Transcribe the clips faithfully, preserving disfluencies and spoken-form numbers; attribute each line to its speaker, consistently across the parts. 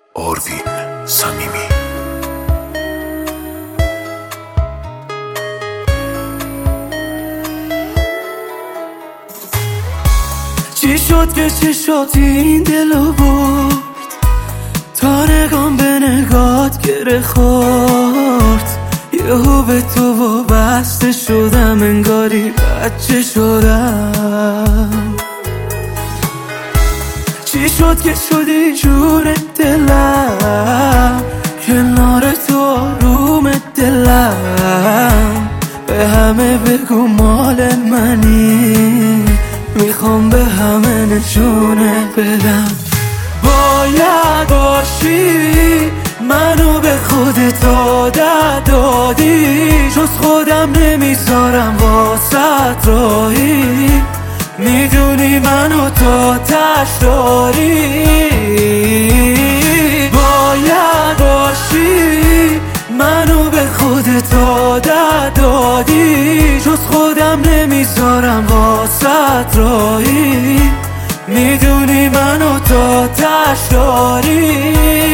Speaker 1: آروین صمیمی.
Speaker 2: چی شد که چی شد این دلو برد، تا نگام به نگات گره خورد. یهو به تو وابسته شدم، انگاری بچه شدم. چی شد که شدی جون دلم، کنار تو آروم دلم. به همه بگو مال منی، میخوام به همه نشونه بدم. باید باشی، منو به خودت عادت دادی، جز خودم نمیذارم واسط راهی. میدونی منو تا تش داری. باید باشی، منو به خودت عادت دادی، جز خودم نمیذارم واسط راهی. میدونی منو تا تش داری.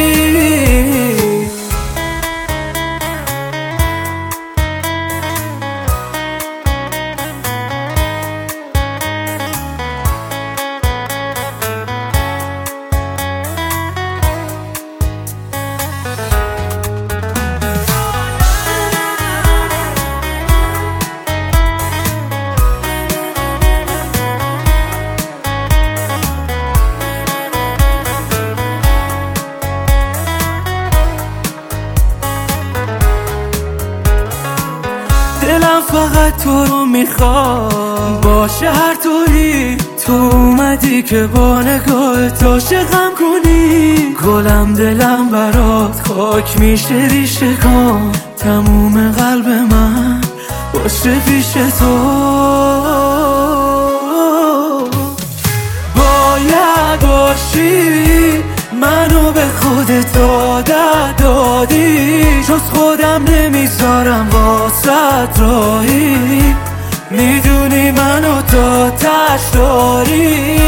Speaker 2: دلم فقط تو رو میخواد، باشه هر طوری. تو اومدی که با نگاه تو عاشقم کنی. گلم دلم برات خاک میشه ریشه کن، تموم قلب من باشه پیش تو. باید باشی، منو به خودت عادت دادی، جز خودم نمیذارم واسط راهی. میدونی منو تا تش داری.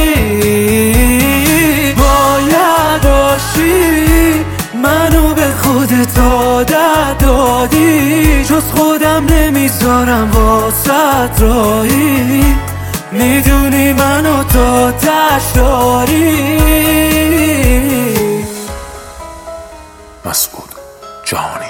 Speaker 2: باید باشی، منو به خودت عادت دادی، جز خودم نمیذارم واسط راهی. میدونی منو تا تش داری.
Speaker 1: مسعود جهانی.